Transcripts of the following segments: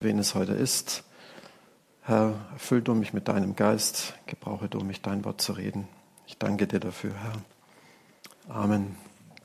wen es heute ist. Herr, erfüll du mich mit deinem Geist, gebrauche du mich, dein Wort zu reden. Ich danke dir dafür, Herr. Amen.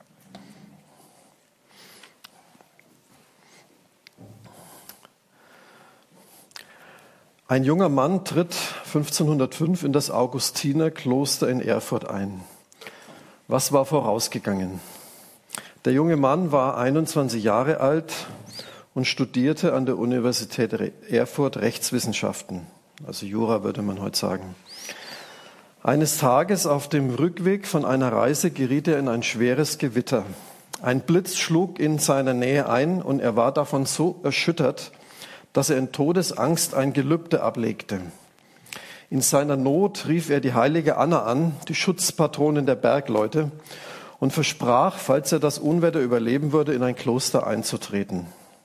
Ein junger Mann tritt 1505 in das Augustinerkloster in Erfurt ein. Was war vorausgegangen? Der junge Mann war 21 Jahre alt und studierte an der Universität Erfurt Rechtswissenschaften, also Jura würde man heute sagen. Eines Tages auf dem Rückweg von einer Reise geriet er in ein schweres Gewitter. Ein Blitz schlug in seiner Nähe ein und er war davon so erschüttert, dass er in Todesangst ein Gelübde ablegte. In seiner Not rief er die heilige Anna an, die Schutzpatronin der Bergleute, und versprach, falls er das Unwetter überleben würde, in ein Kloster einzutreten.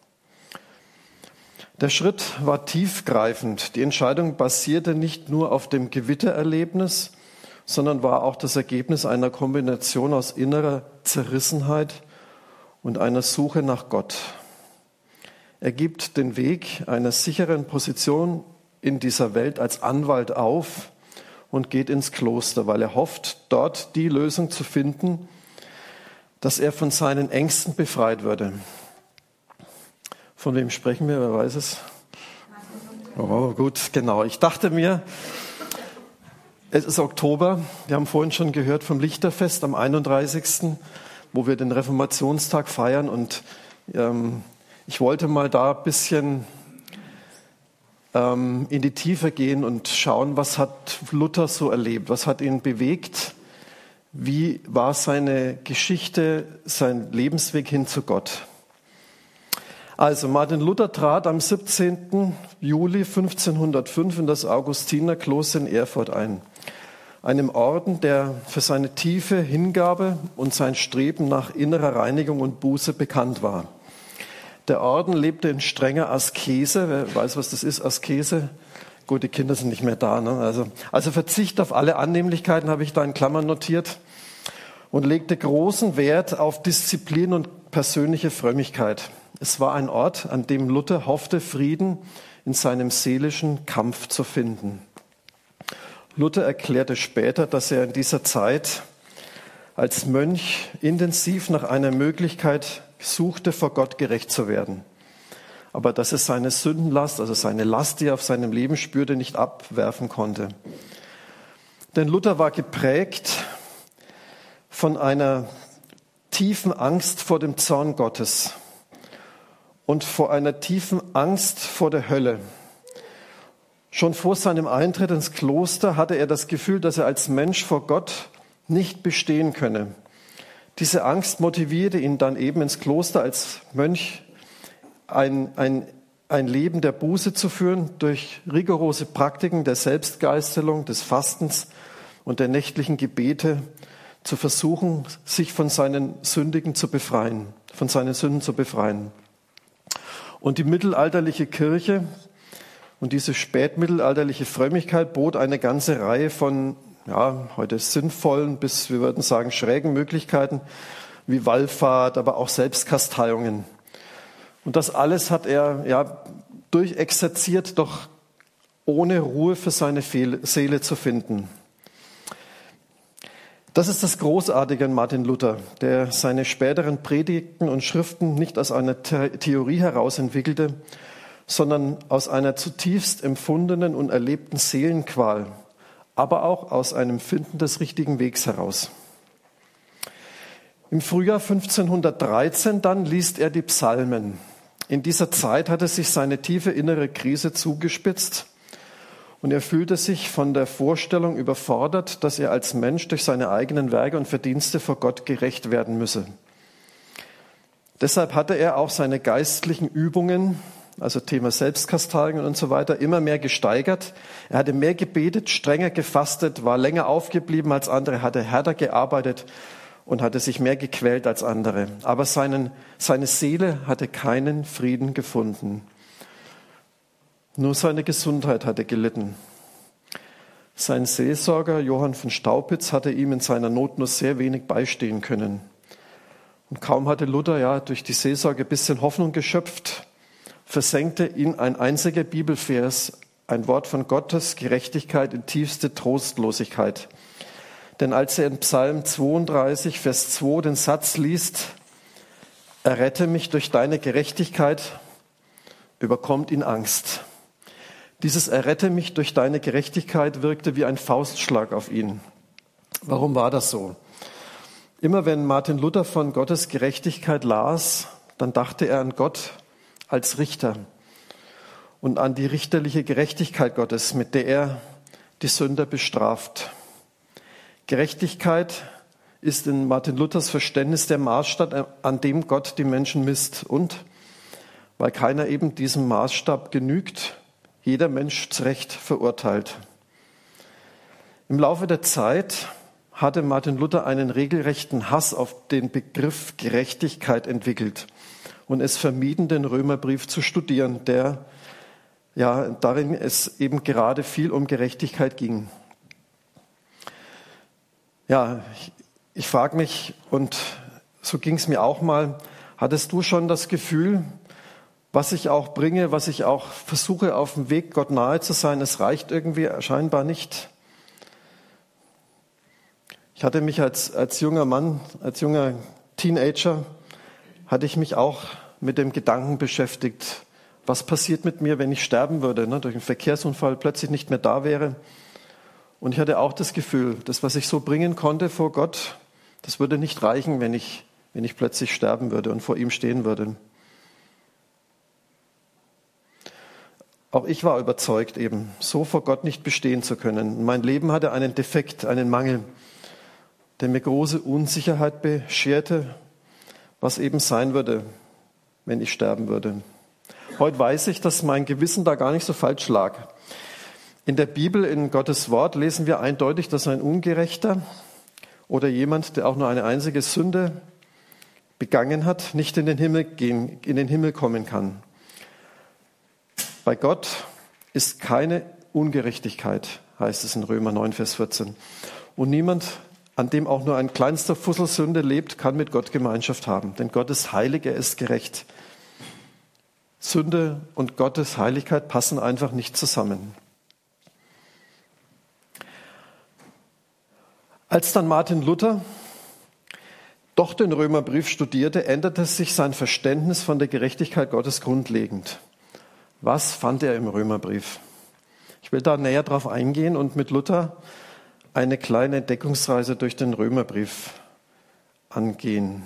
Der Schritt war tiefgreifend. Die Entscheidung basierte nicht nur auf dem Gewittererlebnis, sondern war auch das Ergebnis einer Kombination aus innerer Zerrissenheit und einer Suche nach Gott. Er gibt den Weg einer sicheren Position in dieser Welt als Anwalt auf und geht ins Kloster, weil er hofft, dort die Lösung zu finden, dass er von seinen Ängsten befreit würde. Von wem sprechen wir? Wer weiß es? Oh, gut, genau. Ich dachte mir, es ist Oktober. Wir haben vorhin schon gehört vom Lichterfest am 31., wo wir den Reformationstag feiern. Und ich wollte mal da ein bisschen in die Tiefe gehen und schauen, was hat Luther so erlebt? Was hat ihn bewegt? Wie war seine Geschichte, sein Lebensweg hin zu Gott? Also Martin Luther trat am 17. Juli 1505 in das Augustinerkloster in Erfurt ein, einem Orden, der für seine tiefe Hingabe und sein Streben nach innerer Reinigung und Buße bekannt war. Der Orden lebte in strenger Askese. Wer weiß, was das ist, Askese? Gut, die Kinder sind nicht mehr da. Ne? Also Verzicht auf alle Annehmlichkeiten habe ich da in Klammern notiert und legte großen Wert auf Disziplin und persönliche Frömmigkeit. Es war ein Ort, an dem Luther hoffte, Frieden in seinem seelischen Kampf zu finden. Luther erklärte später, dass er in dieser Zeit als Mönch intensiv nach einer Möglichkeit suchte, vor Gott gerecht zu werden. Aber dass er seine Sündenlast, also seine Last, die er auf seinem Leben spürte, nicht abwerfen konnte. Denn Luther war geprägt von einer tiefen Angst vor dem Zorn Gottes und vor einer tiefen Angst vor der Hölle. Schon vor seinem Eintritt ins Kloster hatte er das Gefühl, dass er als Mensch vor Gott nicht bestehen könne. Diese Angst motivierte ihn dann eben ins Kloster als Mönch ein Leben der Buße zu führen, durch rigorose Praktiken der Selbstgeißelung, des Fastens und der nächtlichen Gebete zu versuchen, sich von seinen Sünden zu befreien. Und die mittelalterliche Kirche und diese spätmittelalterliche Frömmigkeit bot eine ganze Reihe von heute sinnvollen bis, wir würden sagen, schrägen Möglichkeiten wie Wallfahrt, aber auch Selbstkasteiungen. Und das alles hat er durchexerziert, doch ohne Ruhe für seine Seele zu finden. Das ist das Großartige an Martin Luther, der seine späteren Predigten und Schriften nicht aus einer Theorie heraus entwickelte, sondern aus einer zutiefst empfundenen und erlebten Seelenqual, aber auch aus einem Finden des richtigen Wegs heraus. Im Frühjahr 1513 dann liest er die Psalmen. In dieser Zeit hatte sich seine tiefe innere Krise zugespitzt und er fühlte sich von der Vorstellung überfordert, dass er als Mensch durch seine eigenen Werke und Verdienste vor Gott gerecht werden müsse. Deshalb hatte er auch seine geistlichen Übungen, also Thema Selbstkasteiung und so weiter, immer mehr gesteigert. Er hatte mehr gebetet, strenger gefastet, war länger aufgeblieben als andere, hatte härter gearbeitet und hatte sich mehr gequält als andere. Aber seine Seele hatte keinen Frieden gefunden. Nur seine Gesundheit hatte gelitten. Sein Seelsorger Johann von Staupitz hatte ihm in seiner Not nur sehr wenig beistehen können. Und kaum hatte Luther durch die Seelsorge ein bisschen Hoffnung geschöpft, versenkte ihn ein einziger Bibelvers, ein Wort von Gottes Gerechtigkeit in tiefste Trostlosigkeit. Denn als er in Psalm 32, Vers 2 den Satz liest, errette mich durch deine Gerechtigkeit, überkommt ihn Angst. Dieses Errette mich durch deine Gerechtigkeit wirkte wie ein Faustschlag auf ihn. Warum war das so? Immer wenn Martin Luther von Gottes Gerechtigkeit las, dann dachte er an Gott als Richter und an die richterliche Gerechtigkeit Gottes, mit der er die Sünder bestraft. Gerechtigkeit ist in Martin Luthers Verständnis der Maßstab, an dem Gott die Menschen misst. Und weil keiner eben diesem Maßstab genügt, jeder Mensch zu Recht verurteilt. Im Laufe der Zeit hatte Martin Luther einen regelrechten Hass auf den Begriff Gerechtigkeit entwickelt und es vermieden, den Römerbrief zu studieren, der darin es eben gerade viel um Gerechtigkeit ging. Ja, ich frage mich, und so ging es mir auch mal, hattest du schon das Gefühl, was ich auch bringe, was ich auch versuche, auf dem Weg Gott nahe zu sein, es reicht irgendwie scheinbar nicht? Ich hatte mich als junger Mann, als junger Teenager, hatte ich mich auch mit dem Gedanken beschäftigt, was passiert mit mir, wenn ich sterben würde, durch einen Verkehrsunfall plötzlich nicht mehr da wäre. Und ich hatte auch das Gefühl, das, was ich so bringen konnte vor Gott, das würde nicht reichen, wenn ich plötzlich sterben würde und vor ihm stehen würde. Auch ich war überzeugt, eben so vor Gott nicht bestehen zu können. Mein Leben hatte einen Defekt, einen Mangel, der mir große Unsicherheit bescherte, was eben sein würde, wenn ich sterben würde. Heute weiß ich, dass mein Gewissen da gar nicht so falsch lag. In der Bibel, in Gottes Wort, lesen wir eindeutig, dass ein Ungerechter oder jemand, der auch nur eine einzige Sünde begangen hat, nicht in den Himmel kommen kann. Bei Gott ist keine Ungerechtigkeit, heißt es in Römer 9, Vers 14. Und niemand, an dem auch nur ein kleinster Fussel Sünde lebt, kann mit Gott Gemeinschaft haben. Denn Gott ist heilig, er ist gerecht. Sünde und Gottes Heiligkeit passen einfach nicht zusammen. Als dann Martin Luther doch den Römerbrief studierte, änderte sich sein Verständnis von der Gerechtigkeit Gottes grundlegend. Was fand er im Römerbrief? Ich will da näher drauf eingehen und mit Luther eine kleine Entdeckungsreise durch den Römerbrief angehen.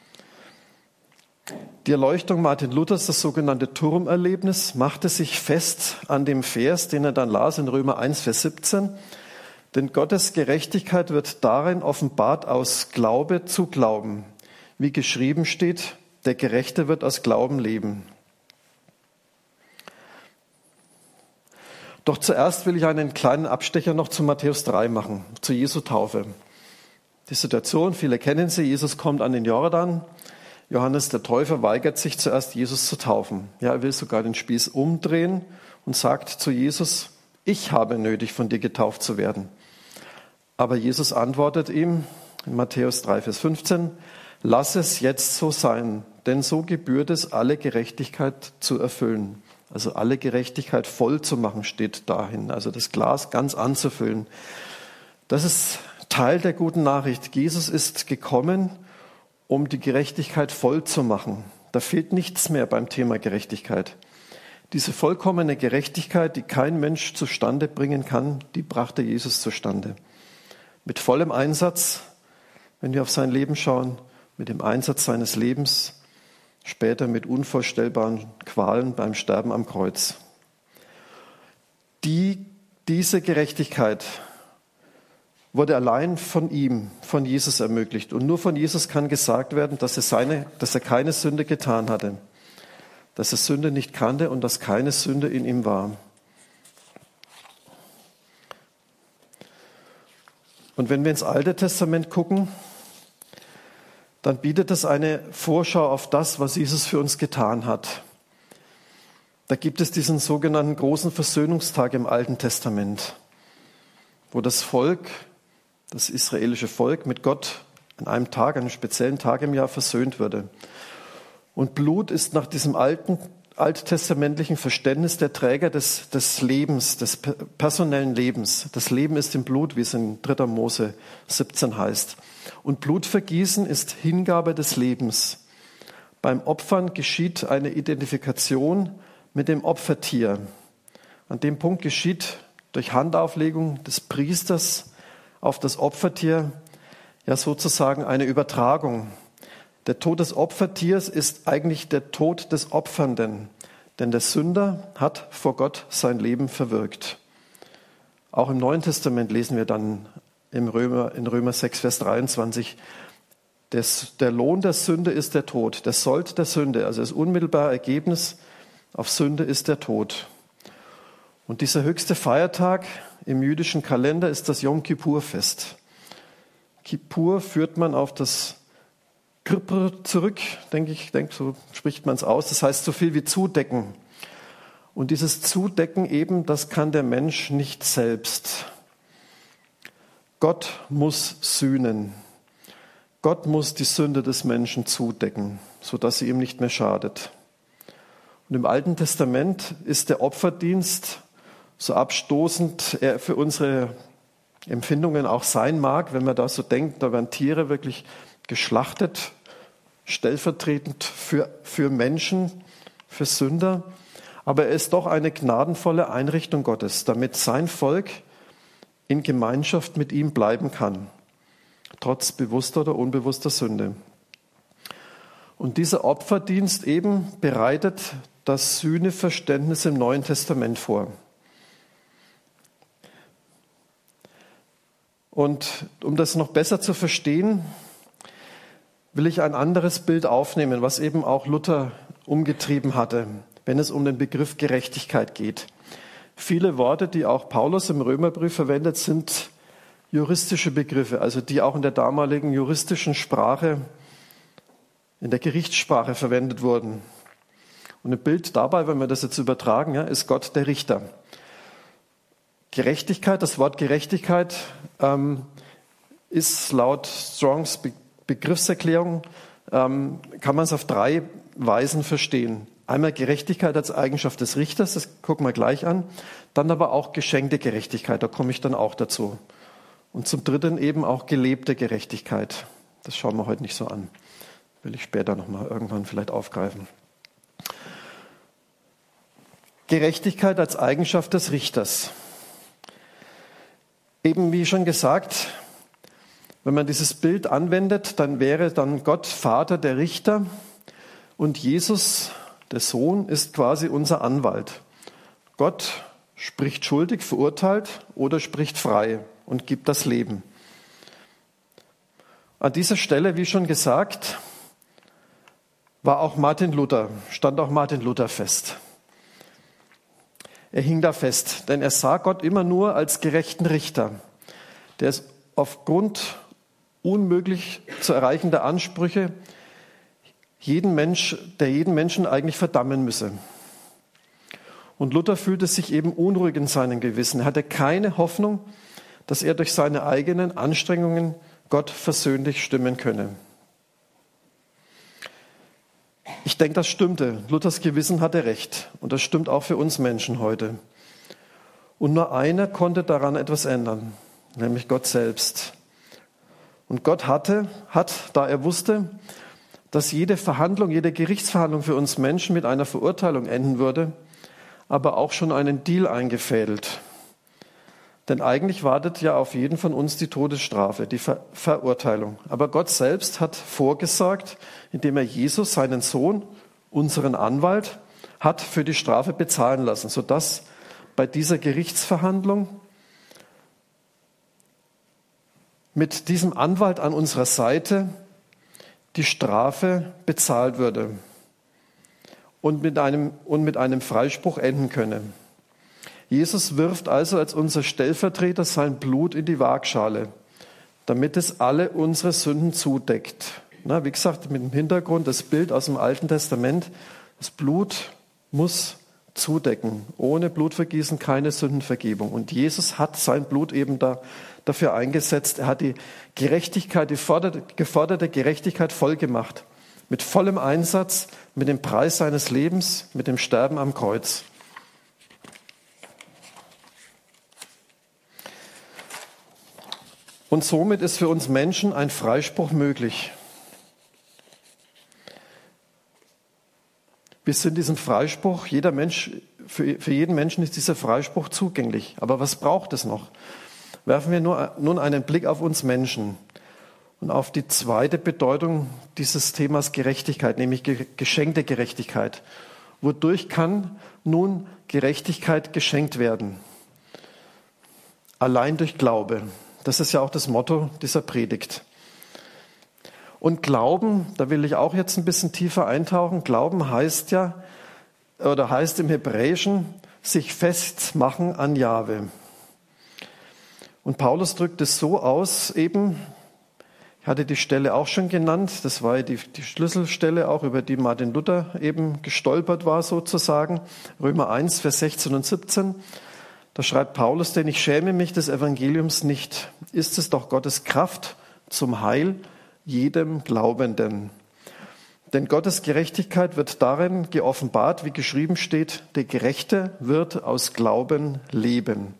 Die Erleuchtung Martin Luthers, das sogenannte Turmerlebnis, machte sich fest an dem Vers, den er dann las in Römer 1, Vers 17. Denn Gottes Gerechtigkeit wird darin offenbart aus Glaube zu Glauben. Wie geschrieben steht, der Gerechte wird aus Glauben leben. Doch zuerst will ich einen kleinen Abstecher noch zu Matthäus 3 machen, zu Jesu Taufe. Die Situation, viele kennen sie, Jesus kommt an den Jordan. Johannes der Täufer weigert sich zuerst, Jesus zu taufen. Ja, er will sogar den Spieß umdrehen und sagt zu Jesus, ich habe nötig, von dir getauft zu werden. Aber Jesus antwortet ihm in Matthäus 3, Vers 15, lass es jetzt so sein, denn so gebührt es, alle Gerechtigkeit zu erfüllen. Also alle Gerechtigkeit voll zu machen, steht dahin. Also das Glas ganz anzufüllen. Das ist Teil der guten Nachricht. Jesus ist gekommen, um die Gerechtigkeit voll zu machen. Da fehlt nichts mehr beim Thema Gerechtigkeit. Diese vollkommene Gerechtigkeit, die kein Mensch zustande bringen kann, die brachte Jesus zustande. Mit vollem Einsatz, wenn wir auf sein Leben schauen, mit dem Einsatz seines Lebens, später mit unvorstellbaren Qualen beim Sterben am Kreuz. Diese Gerechtigkeit wurde allein von ihm, von Jesus ermöglicht. Und nur von Jesus kann gesagt werden, dass er keine Sünde getan hatte, dass er Sünde nicht kannte und dass keine Sünde in ihm war. Und wenn wir ins Alte Testament gucken, dann bietet es eine Vorschau auf das, was Jesus für uns getan hat. Da gibt es diesen sogenannten großen Versöhnungstag im Alten Testament, wo das Volk, das israelische Volk mit Gott an einem Tag, einem speziellen Tag im Jahr versöhnt würde. Und Blut ist nach diesem alten alttestamentlichen Verständnis der Träger des Lebens, des personellen Lebens. Das Leben ist im Blut, wie es in 3. Mose 17 heißt. Und Blutvergießen ist Hingabe des Lebens. Beim Opfern geschieht eine Identifikation mit dem Opfertier. An dem Punkt geschieht durch Handauflegung des Priesters auf das Opfertier ja sozusagen eine Übertragung. Der Tod des Opfertiers ist eigentlich der Tod des Opfernden, denn der Sünder hat vor Gott sein Leben verwirkt. Auch im Neuen Testament lesen wir dann in Römer 6, Vers 23, der Lohn der Sünde ist der Tod, der Sold der Sünde, also das unmittelbare Ergebnis auf Sünde ist der Tod. Und dieser höchste Feiertag im jüdischen Kalender ist das Yom Kippur-Fest. Kippur führt man auf das Kippur zurück, denke ich, so spricht man es aus. Das heißt so viel wie zudecken. Und dieses Zudecken eben, das kann der Mensch nicht selbst. Gott muss sühnen. Gott muss die Sünde des Menschen zudecken, sodass sie ihm nicht mehr schadet. Und im Alten Testament ist der Opferdienst, so abstoßend er für unsere Empfindungen auch sein mag, wenn man da so denkt, da werden Tiere wirklich geschlachtet, stellvertretend für Menschen, für Sünder. Aber er ist doch eine gnadenvolle Einrichtung Gottes, damit sein Volk in Gemeinschaft mit ihm bleiben kann, trotz bewusster oder unbewusster Sünde. Und dieser Opferdienst eben bereitet das Sühneverständnis im Neuen Testament vor. Und um das noch besser zu verstehen, will ich ein anderes Bild aufnehmen, was eben auch Luther umgetrieben hatte, wenn es um den Begriff Gerechtigkeit geht. Viele Worte, die auch Paulus im Römerbrief verwendet, sind juristische Begriffe, also die auch in der damaligen juristischen Sprache, in der Gerichtssprache verwendet wurden. Und ein Bild dabei, wenn wir das jetzt übertragen, ja, ist Gott der Richter. Gerechtigkeit, das Wort Gerechtigkeit ist laut Strongs Begriffserklärung, kann man es auf 3 Weisen verstehen. Einmal Gerechtigkeit als Eigenschaft des Richters, das gucken wir gleich an. Dann aber auch geschenkte Gerechtigkeit, da komme ich dann auch dazu. Und zum Dritten eben auch gelebte Gerechtigkeit. Das schauen wir heute nicht so an. Will ich später nochmal irgendwann vielleicht aufgreifen. Gerechtigkeit als Eigenschaft des Richters. Eben wie schon gesagt, wenn man dieses Bild anwendet, dann wäre dann Gott Vater der Richter und Jesus, der Sohn, ist quasi unser Anwalt. Gott spricht schuldig, verurteilt oder spricht frei und gibt das Leben. An dieser Stelle, wie schon gesagt, stand auch Martin Luther fest. Er hing da fest, denn er sah Gott immer nur als gerechten Richter, der es aufgrund unmöglich zu erreichender Ansprüche jeden Menschen eigentlich verdammen müsse. Und Luther fühlte sich eben unruhig in seinem Gewissen. Er hatte keine Hoffnung, dass er durch seine eigenen Anstrengungen Gott versöhnlich stimmen könne. Ich denke, das stimmte. Luthers Gewissen hatte recht. Und das stimmt auch für uns Menschen heute. Und nur einer konnte daran etwas ändern, nämlich Gott selbst. Und Gott hat, da er wusste, dass jede Gerichtsverhandlung für uns Menschen mit einer Verurteilung enden würde, aber auch schon einen Deal eingefädelt. Denn eigentlich wartet ja auf jeden von uns die Todesstrafe, die Verurteilung. Aber Gott selbst hat vorgesorgt, indem er Jesus, seinen Sohn, unseren Anwalt, hat für die Strafe bezahlen lassen, sodass bei dieser Gerichtsverhandlung mit diesem Anwalt an unserer Seite die Strafe bezahlt würde und mit einem Freispruch enden könne. Jesus wirft also als unser Stellvertreter sein Blut in die Waagschale, damit es alle unsere Sünden zudeckt. Wie gesagt, mit dem Hintergrund das Bild aus dem Alten Testament. Das Blut muss zudecken. Ohne Blutvergießen keine Sündenvergebung. Und Jesus hat sein Blut eben dafür eingesetzt. Er hat die Gerechtigkeit, die geforderte Gerechtigkeit voll gemacht. Mit vollem Einsatz, mit dem Preis seines Lebens, mit dem Sterben am Kreuz. Und somit ist für uns Menschen ein Freispruch möglich. Wir sind diesem Freispruch, für jeden Menschen ist dieser Freispruch zugänglich. Aber was braucht es noch? Werfen wir nun einen Blick auf uns Menschen und auf die zweite Bedeutung dieses Themas Gerechtigkeit, nämlich geschenkte Gerechtigkeit. Wodurch kann nun Gerechtigkeit geschenkt werden? Allein durch Glaube. Das ist ja auch das Motto dieser Predigt. Und Glauben, da will ich auch jetzt ein bisschen tiefer eintauchen. Glauben heißt im Hebräischen sich festmachen an Jahwe. Und Paulus drückt es so aus, eben, ich hatte die Stelle auch schon genannt, das war die Schlüsselstelle auch, über die Martin Luther eben gestolpert war sozusagen, Römer 1, Vers 16 und 17. Da schreibt Paulus, denn ich schäme mich des Evangeliums nicht. Ist es doch Gottes Kraft zum Heil jedem Glaubenden. Denn Gottes Gerechtigkeit wird darin geoffenbart, wie geschrieben steht, der Gerechte wird aus Glauben leben.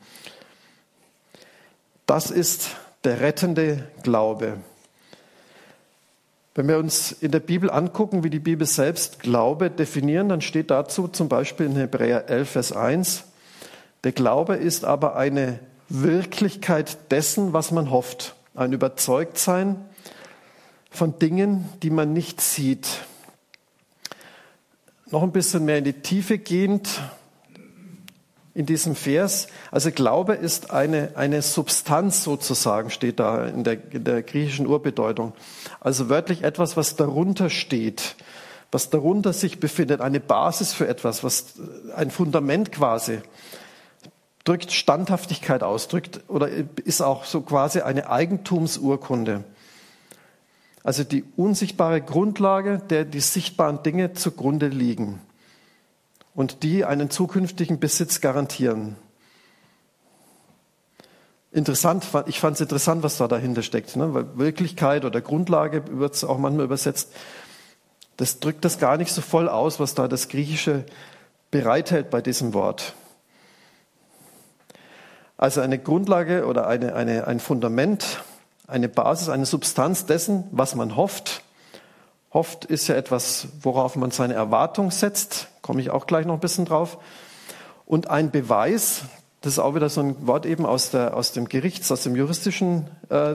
Das ist der rettende Glaube. Wenn wir uns in der Bibel angucken, wie die Bibel selbst Glaube definieren, dann steht dazu zum Beispiel in Hebräer 11, Vers 1, der Glaube ist aber eine Wirklichkeit dessen, was man hofft. Ein Überzeugtsein von Dingen, die man nicht sieht. Noch ein bisschen mehr in die Tiefe gehend in diesem Vers. Also Glaube ist eine Substanz sozusagen, steht da in der griechischen Urbedeutung. Also wörtlich etwas, was darunter steht, was darunter sich befindet, eine Basis für etwas, ein Fundament quasi. Drückt Standhaftigkeit aus, oder ist auch so quasi eine Eigentumsurkunde. Also die unsichtbare Grundlage, der die sichtbaren Dinge zugrunde liegen und die einen zukünftigen Besitz garantieren. Interessant, ich fand es interessant, was da dahinter steckt, ne? Weil Wirklichkeit oder Grundlage wird es auch manchmal übersetzt. Das drückt das gar nicht so voll aus, was da das Griechische bereithält bei diesem Wort. Also eine Grundlage oder ein Fundament, eine Basis, eine Substanz dessen, was man hofft. Hofft ist ja etwas, worauf man seine Erwartung setzt. Komme ich auch gleich noch ein bisschen drauf. Und ein Beweis, das ist auch wieder so ein Wort eben aus den juristischen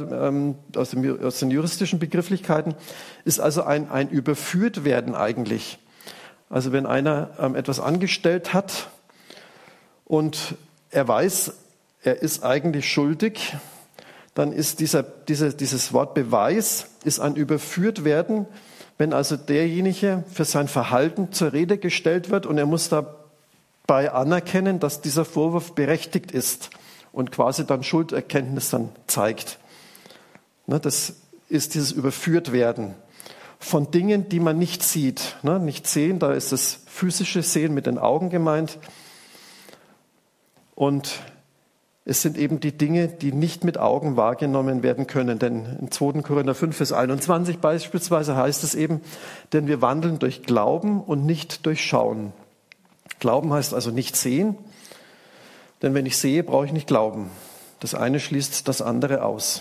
Begrifflichkeiten, ist also ein Überführtwerden eigentlich. Also wenn einer etwas angestellt hat und er weiß, er ist eigentlich schuldig, dann ist dieses Wort Beweis ist ein Überführtwerden, wenn also derjenige für sein Verhalten zur Rede gestellt wird und er muss dabei anerkennen, dass dieser Vorwurf berechtigt ist und quasi dann Schulderkenntnis dann zeigt. Das ist dieses Überführtwerden von Dingen, die man nicht sieht. Nicht sehen, da ist das physische Sehen mit den Augen gemeint. Und es sind eben die Dinge, die nicht mit Augen wahrgenommen werden können. Denn in 2. Korinther 5, Vers 21 beispielsweise heißt es eben, denn wir wandeln durch Glauben und nicht durch Schauen. Glauben heißt also nicht sehen, denn wenn ich sehe, brauche ich nicht glauben. Das eine schließt das andere aus.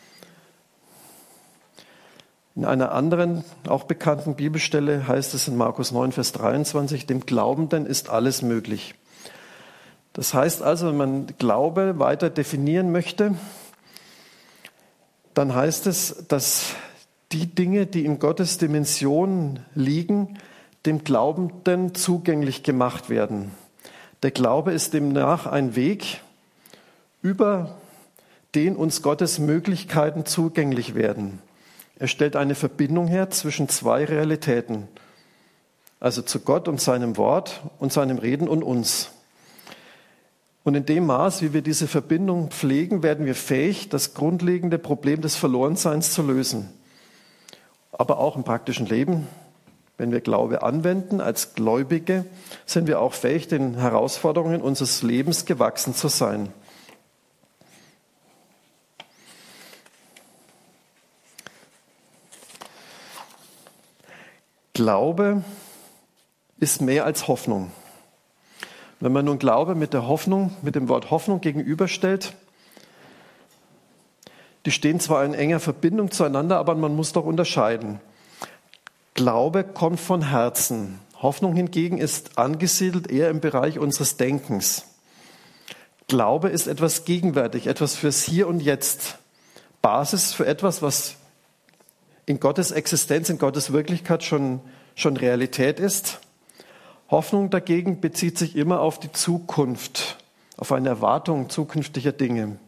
In einer anderen, auch bekannten Bibelstelle heißt es in Markus 9, Vers 23, dem Glaubenden ist alles möglich. Das heißt also, wenn man Glaube weiter definieren möchte, dann heißt es, dass die Dinge, die in Gottes Dimension liegen, dem Glaubenden zugänglich gemacht werden. Der Glaube ist demnach ein Weg, über den uns Gottes Möglichkeiten zugänglich werden. Er stellt eine Verbindung her zwischen zwei Realitäten, also zu Gott und seinem Wort und seinem Reden und uns. Und in dem Maß, wie wir diese Verbindung pflegen, werden wir fähig, das grundlegende Problem des Verlorenseins zu lösen. Aber auch im praktischen Leben, wenn wir Glaube anwenden als Gläubige, sind wir auch fähig, den Herausforderungen unseres Lebens gewachsen zu sein. Glaube ist mehr als Hoffnung. Wenn man nun Glaube mit der Hoffnung, mit dem Wort Hoffnung gegenüberstellt, die stehen zwar in enger Verbindung zueinander, aber man muss doch unterscheiden. Glaube kommt von Herzen. Hoffnung hingegen ist angesiedelt eher im Bereich unseres Denkens. Glaube ist etwas gegenwärtig, etwas fürs Hier und Jetzt. Basis für etwas, was in Gottes Existenz, in Gottes Wirklichkeit schon Realität ist. Hoffnung dagegen bezieht sich immer auf die Zukunft, auf eine Erwartung zukünftiger Dinge.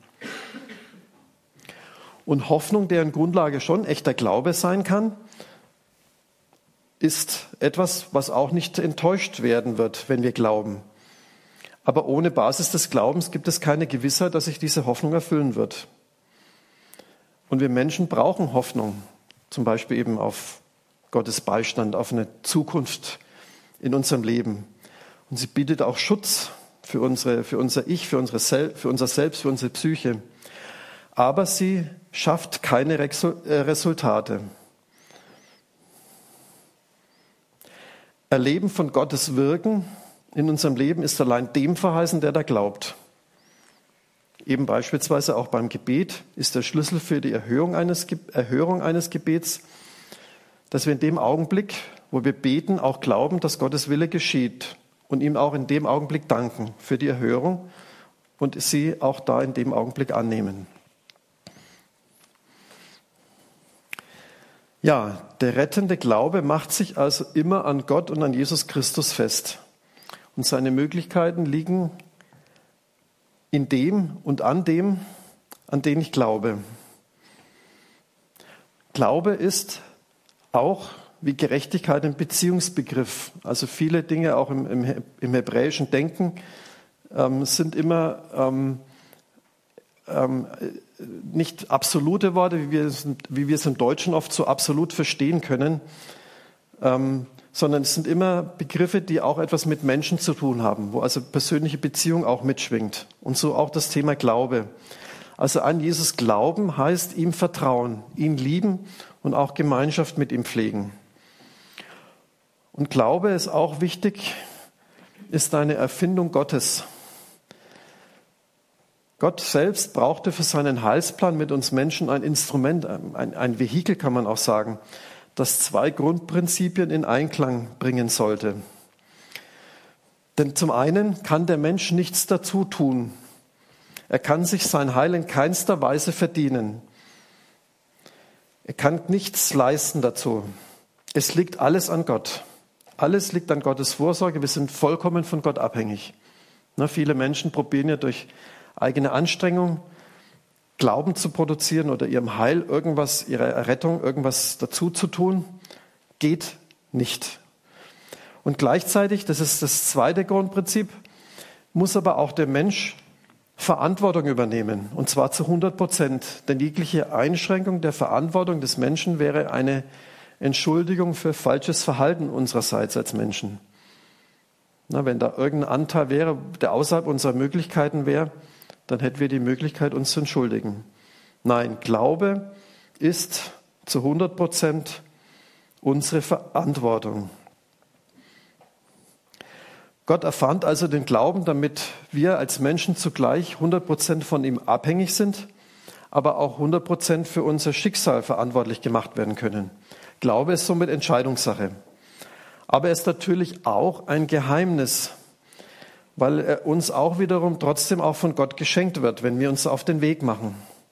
Und Hoffnung, deren Grundlage schon echter Glaube sein kann, ist etwas, was auch nicht enttäuscht werden wird, wenn wir glauben. Aber ohne Basis des Glaubens gibt es keine Gewissheit, dass sich diese Hoffnung erfüllen wird. Und wir Menschen brauchen Hoffnung, zum Beispiel eben auf Gottes Beistand, auf eine Zukunft in unserem Leben. Und sie bietet auch Schutz für unser Ich, für unser Selbst, für unsere Psyche. Aber sie schafft keine Resultate. Erleben von Gottes Wirken in unserem Leben ist allein dem verheißen, der da glaubt. Eben beispielsweise auch beim Gebet ist der Schlüssel für die Erhörung eines Gebets, dass wir in dem Augenblick, wo wir beten, auch glauben, dass Gottes Wille geschieht und ihm auch in dem Augenblick danken für die Erhörung und sie auch da in dem Augenblick annehmen. Ja, der rettende Glaube macht sich also immer an Gott und an Jesus Christus fest. Und seine Möglichkeiten liegen in dem und an dem, an den ich glaube. Glaube ist auch wie Gerechtigkeit ein Beziehungsbegriff. Also viele Dinge auch im hebräischen Denken sind immer nicht absolute Worte, wie wir es im Deutschen oft so absolut verstehen können, sondern es sind immer Begriffe, die auch etwas mit Menschen zu tun haben, wo also persönliche Beziehung auch mitschwingt. Und so auch das Thema Glaube. Also an Jesus glauben heißt ihm vertrauen, ihn lieben und auch Gemeinschaft mit ihm pflegen. Und Glaube ist auch wichtig, ist eine Erfindung Gottes. Gott selbst brauchte für seinen Heilsplan mit uns Menschen ein Instrument, ein Vehikel kann man auch sagen, das zwei Grundprinzipien in Einklang bringen sollte. Denn zum einen kann der Mensch nichts dazu tun. Er kann sich sein Heil in keinster Weise verdienen. Er kann nichts leisten dazu. Es liegt alles an Gott. Alles liegt an Gottes Vorsorge. Wir sind vollkommen von Gott abhängig. Viele Menschen probieren ja durch eigene Anstrengung, Glauben zu produzieren oder ihrem Heil irgendwas, ihrer Errettung irgendwas dazu zu tun, geht nicht. Und gleichzeitig, das ist das zweite Grundprinzip, muss aber auch der Mensch Verantwortung übernehmen, und zwar zu 100%. Denn jegliche Einschränkung der Verantwortung des Menschen wäre eine Entschuldigung für falsches Verhalten unsererseits als Menschen. Wenn da irgendein Anteil wäre, der außerhalb unserer Möglichkeiten wäre, dann hätten wir die Möglichkeit, uns zu entschuldigen. Nein, Glaube ist zu 100% unsere Verantwortung. Gott erfand also den Glauben, damit wir als Menschen zugleich 100% von ihm abhängig sind, aber auch 100% für unser Schicksal verantwortlich gemacht werden können. Glaube ist somit Entscheidungssache. Aber er ist natürlich auch ein Geheimnis, weil er uns auch wiederum trotzdem auch von Gott geschenkt wird, wenn wir uns auf den Weg machen.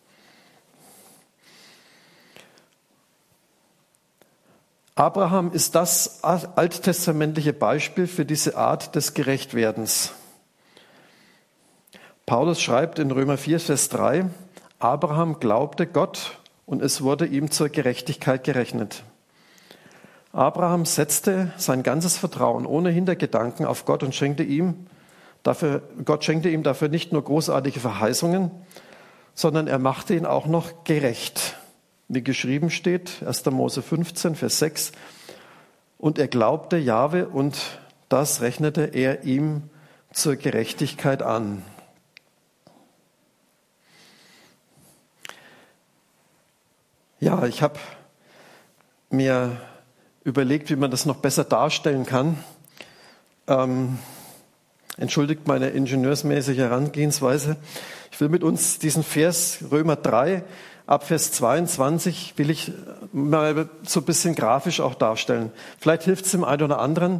Abraham ist das alttestamentliche Beispiel für diese Art des Gerechtwerdens. Paulus schreibt in Römer 4, Vers 3, Abraham glaubte Gott und es wurde ihm zur Gerechtigkeit gerechnet. Abraham setzte sein ganzes Vertrauen ohne Hintergedanken auf Gott und Gott schenkte ihm dafür nicht nur großartige Verheißungen, sondern er machte ihn auch noch gerecht. Wie geschrieben steht, 1. Mose 15, Vers 6, und er glaubte Jahwe und das rechnete er ihm zur Gerechtigkeit an. Ja, ich habe mir überlegt, wie man das noch besser darstellen kann. Entschuldigt meine ingenieursmäßige Herangehensweise. Ich will mit uns diesen Vers Römer 3 ab Vers 22 will ich mal so ein bisschen grafisch auch darstellen. Vielleicht hilft es dem einen oder anderen,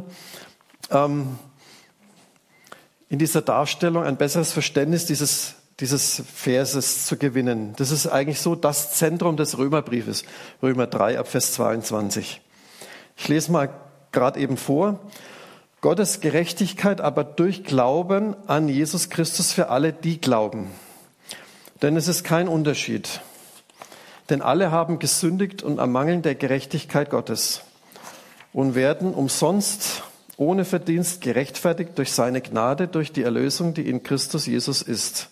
in dieser Darstellung ein besseres Verständnis dieses Verses zu gewinnen. Das ist eigentlich so das Zentrum des Römerbriefes, Römer 3 ab Vers 22. Ich lese mal gerade eben vor. Gottes Gerechtigkeit aber durch Glauben an Jesus Christus für alle, die glauben. Denn es ist kein Unterschied. Denn alle haben gesündigt und ermangeln der Gerechtigkeit Gottes und werden umsonst ohne Verdienst gerechtfertigt durch seine Gnade, durch die Erlösung, die in Christus Jesus ist.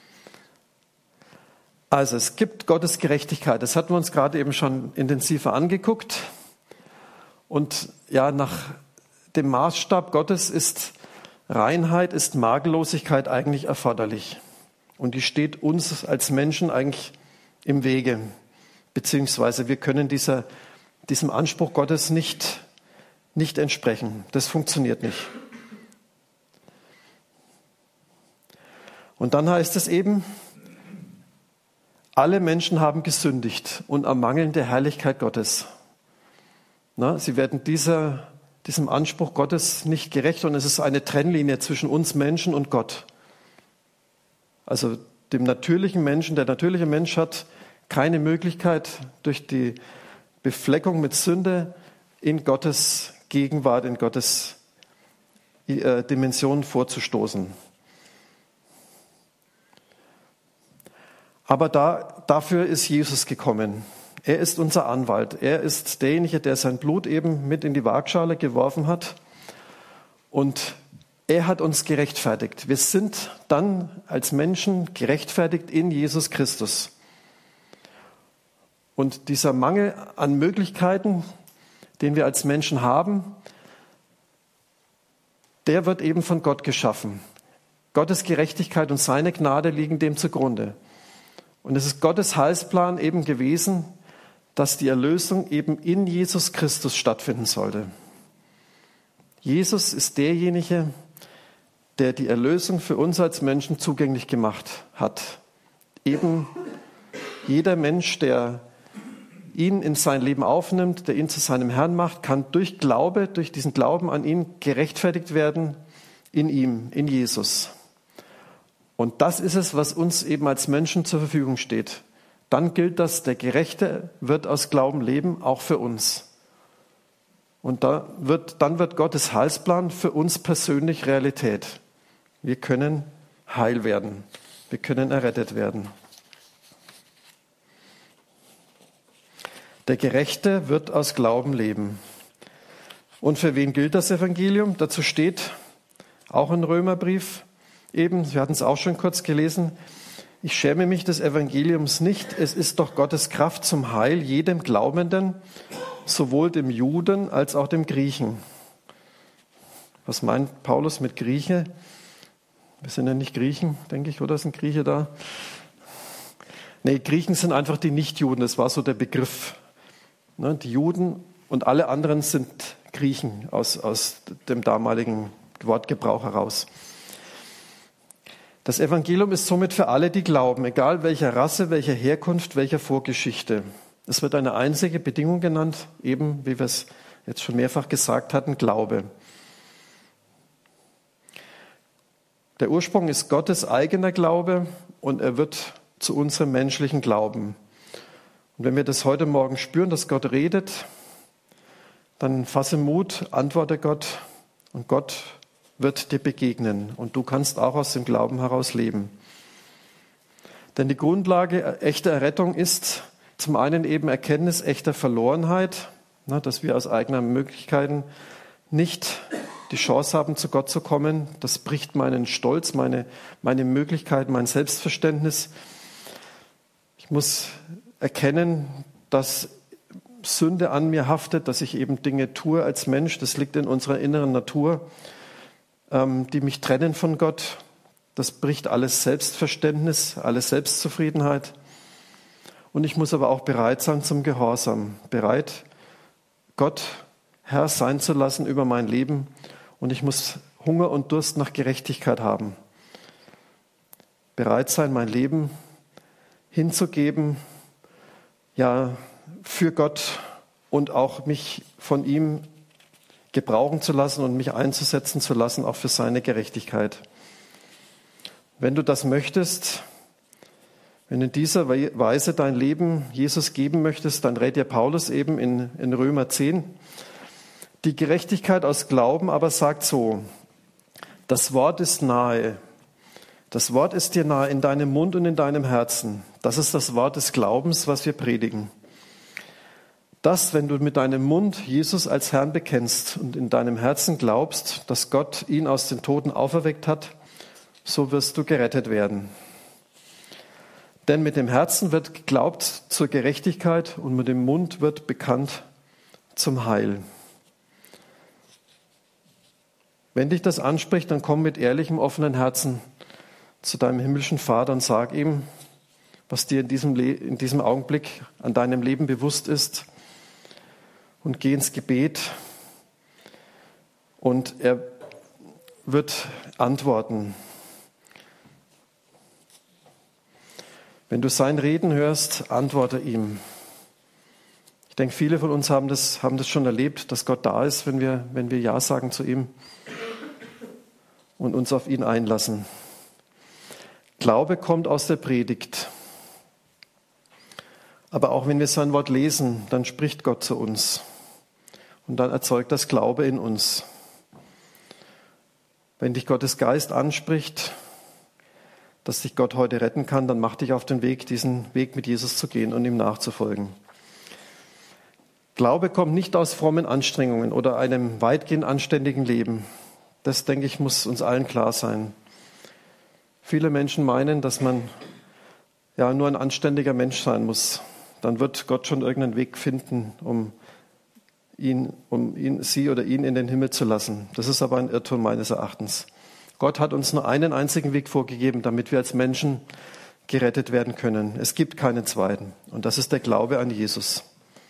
Also es gibt Gottes Gerechtigkeit. Das hatten wir uns gerade eben schon intensiver angeguckt. Und ja, nach dem Maßstab Gottes ist Reinheit, ist Makellosigkeit eigentlich erforderlich. Und die steht uns als Menschen eigentlich im Wege. Beziehungsweise wir können diesem Anspruch Gottes nicht entsprechen. Das funktioniert nicht. Und dann heißt es eben, alle Menschen haben gesündigt und ermangeln der Herrlichkeit Gottes. Sie werden diesem Anspruch Gottes nicht gerecht und es ist eine Trennlinie zwischen uns Menschen und Gott. Also dem natürlichen Menschen, der natürliche Mensch hat keine Möglichkeit, durch die Befleckung mit Sünde in Gottes Gegenwart, in Gottes Dimension vorzustoßen. Aber dafür ist Jesus gekommen. Er ist unser Anwalt. Er ist derjenige, der sein Blut eben mit in die Waagschale geworfen hat. Und er hat uns gerechtfertigt. Wir sind dann als Menschen gerechtfertigt in Jesus Christus. Und dieser Mangel an Möglichkeiten, den wir als Menschen haben, der wird eben von Gott geschaffen. Gottes Gerechtigkeit und seine Gnade liegen dem zugrunde. Und es ist Gottes Heilsplan eben gewesen, dass die Erlösung eben in Jesus Christus stattfinden sollte. Jesus ist derjenige, der die Erlösung für uns als Menschen zugänglich gemacht hat. Eben jeder Mensch, der ihn in sein Leben aufnimmt, der ihn zu seinem Herrn macht, kann durch diesen Glauben an ihn gerechtfertigt werden in ihm, in Jesus. Und das ist es, was uns eben als Menschen zur Verfügung steht. Dann gilt das, der Gerechte wird aus Glauben leben, auch für uns. Und dann wird Gottes Heilsplan für uns persönlich Realität. Wir können heil werden. Wir können errettet werden. Der Gerechte wird aus Glauben leben. Und für wen gilt das Evangelium? Dazu steht auch im Römerbrief eben, wir hatten es auch schon kurz gelesen, ich schäme mich des Evangeliums nicht, es ist doch Gottes Kraft zum Heil jedem Glaubenden, sowohl dem Juden als auch dem Griechen. Was meint Paulus mit Grieche? Wir sind ja nicht Griechen, denke ich, oder ist ein Grieche da? Nee, Griechen sind einfach die Nichtjuden, das war so der Begriff. Die Juden und alle anderen sind Griechen aus dem damaligen Wortgebrauch heraus. Das Evangelium ist somit für alle, die glauben, egal welcher Rasse, welcher Herkunft, welcher Vorgeschichte. Es wird eine einzige Bedingung genannt, eben wie wir es jetzt schon mehrfach gesagt hatten, Glaube. Der Ursprung ist Gottes eigener Glaube und er wird zu unserem menschlichen Glauben. Und wenn wir das heute Morgen spüren, dass Gott redet, dann fasse Mut, antworte Gott und Gott wird dir begegnen und du kannst auch aus dem Glauben heraus leben. Denn die Grundlage echter Errettung ist zum einen eben Erkenntnis echter Verlorenheit, dass wir aus eigenen Möglichkeiten nicht die Chance haben, zu Gott zu kommen. Das bricht meinen Stolz, meine Möglichkeiten, mein Selbstverständnis. Ich muss erkennen, dass Sünde an mir haftet, dass ich eben Dinge tue als Mensch. Das liegt in unserer inneren Natur, die mich trennen von Gott. Das bricht alles Selbstverständnis, alle Selbstzufriedenheit. Und ich muss aber auch bereit sein zum Gehorsam. Bereit, Gott Herr sein zu lassen über mein Leben und ich muss Hunger und Durst nach Gerechtigkeit haben. Bereit sein, mein Leben hinzugeben, ja, für Gott und auch mich von ihm gebrauchen zu lassen und mich einzusetzen zu lassen, auch für seine Gerechtigkeit. Wenn du das möchtest, wenn du in dieser Weise dein Leben Jesus geben möchtest, dann rät dir Paulus eben in Römer 10. Die Gerechtigkeit aus Glauben aber sagt so: Das Wort ist nahe. Das Wort ist dir nahe in deinem Mund und in deinem Herzen. Das ist das Wort des Glaubens, was wir predigen. Dass, wenn du mit deinem Mund Jesus als Herrn bekennst und in deinem Herzen glaubst, dass Gott ihn aus den Toten auferweckt hat, so wirst du gerettet werden. Denn mit dem Herzen wird geglaubt zur Gerechtigkeit und mit dem Mund wird bekannt zum Heil. Wenn dich das anspricht, dann komm mit ehrlichem, offenen Herzen zu deinem himmlischen Vater und sag ihm, was dir in diesem Augenblick an deinem Leben bewusst ist, und geh ins Gebet und er wird antworten. Wenn du sein Reden hörst, antworte ihm. Ich denke, viele von uns haben das schon erlebt, dass Gott da ist, wenn wir Ja sagen zu ihm und uns auf ihn einlassen. Glaube kommt aus der Predigt. Aber auch wenn wir sein Wort lesen, dann spricht Gott zu uns. Und dann erzeugt das Glaube in uns. Wenn dich Gottes Geist anspricht, dass dich Gott heute retten kann, dann mach dich auf den Weg, diesen Weg mit Jesus zu gehen und ihm nachzufolgen. Glaube kommt nicht aus frommen Anstrengungen oder einem weitgehend anständigen Leben. Das, denke ich, muss uns allen klar sein. Viele Menschen meinen, dass man ja nur ein anständiger Mensch sein muss. Dann wird Gott schon irgendeinen Weg finden, um sie oder ihn in den Himmel zu lassen. Das ist aber ein Irrtum meines Erachtens. Gott hat uns nur einen einzigen Weg vorgegeben, damit wir als Menschen gerettet werden können. Es gibt keinen zweiten. Und das ist der Glaube an Jesus.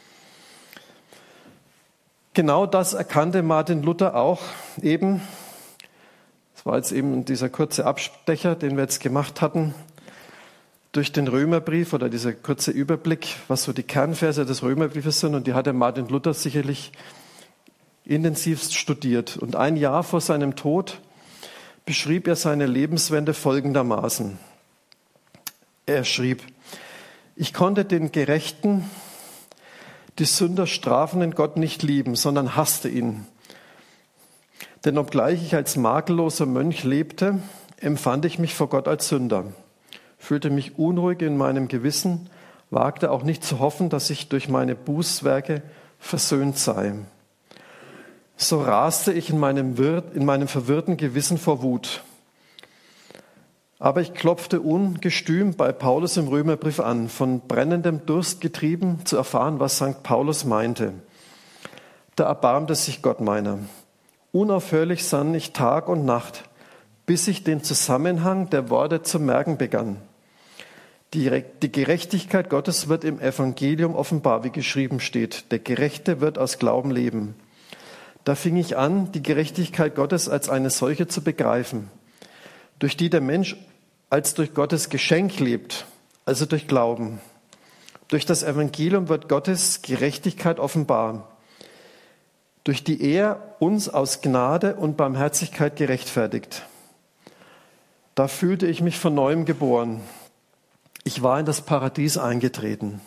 Genau das erkannte Martin Luther auch eben. Das war jetzt eben dieser kurze Abstecher, den wir jetzt gemacht hatten, durch den Römerbrief oder dieser kurze Überblick, was so die Kernverse des Römerbriefes sind. Und die hat der Martin Luther sicherlich intensivst studiert. Und ein Jahr vor seinem Tod beschrieb er seine Lebenswende folgendermaßen. Er schrieb: Ich konnte den Gerechten, die Sünder strafenden Gott nicht lieben, sondern hasste ihn. Denn obgleich ich als makelloser Mönch lebte, empfand ich mich vor Gott als Sünder, fühlte mich unruhig in meinem Gewissen, wagte auch nicht zu hoffen, dass ich durch meine Bußwerke versöhnt sei. So raste ich in meinem verwirrten Gewissen vor Wut. Aber ich klopfte ungestüm bei Paulus im Römerbrief an, von brennendem Durst getrieben, zu erfahren, was St. Paulus meinte. Da erbarmte sich Gott meiner. Unaufhörlich sann ich Tag und Nacht, bis ich den Zusammenhang der Worte zu merken begann. Die Gerechtigkeit Gottes wird im Evangelium offenbar, wie geschrieben steht. Der Gerechte wird aus Glauben leben. Da fing ich an, die Gerechtigkeit Gottes als eine solche zu begreifen, durch die der Mensch als durch Gottes Geschenk lebt, also durch Glauben. Durch das Evangelium wird Gottes Gerechtigkeit offenbar, durch die er uns aus Gnade und Barmherzigkeit gerechtfertigt. Da fühlte ich mich von neuem geboren. Ich war in das Paradies eingetreten.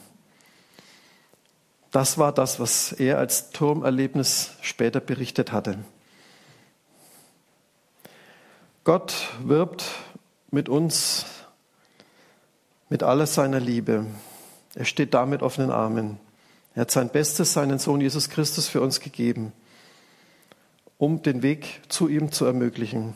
Das war das, was er als Turmerlebnis später berichtet hatte. Gott wirbt mit uns mit aller seiner Liebe. Er steht da mit offenen Armen. Er hat sein Bestes, seinen Sohn Jesus Christus für uns gegeben, um den Weg zu ihm zu ermöglichen.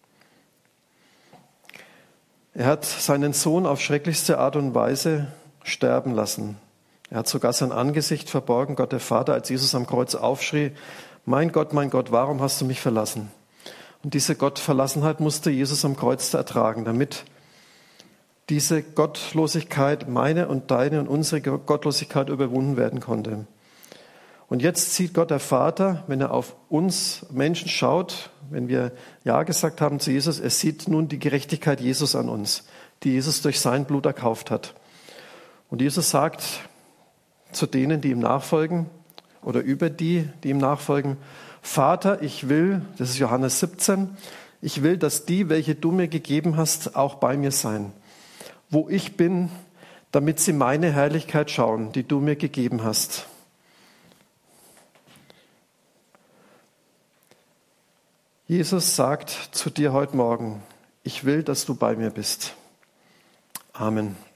Er hat seinen Sohn auf schrecklichste Art und Weise sterben lassen. Er hat sogar sein Angesicht verborgen, Gott der Vater, als Jesus am Kreuz aufschrie: mein Gott, warum hast du mich verlassen? Und diese Gottverlassenheit musste Jesus am Kreuz ertragen, damit diese Gottlosigkeit, meine und deine und unsere Gottlosigkeit, überwunden werden konnte. Und jetzt sieht Gott der Vater, wenn er auf uns Menschen schaut, wenn wir Ja gesagt haben zu Jesus, er sieht nun die Gerechtigkeit Jesus an uns, die Jesus durch sein Blut erkauft hat. Und Jesus sagt zu denen, die ihm nachfolgen, oder über die ihm nachfolgen, Vater, ich will, das ist Johannes 17, ich will, dass die, welche du mir gegeben hast, auch bei mir sein, wo ich bin, damit sie meine Herrlichkeit schauen, die du mir gegeben hast. Jesus sagt zu dir heute Morgen, ich will, dass du bei mir bist. Amen.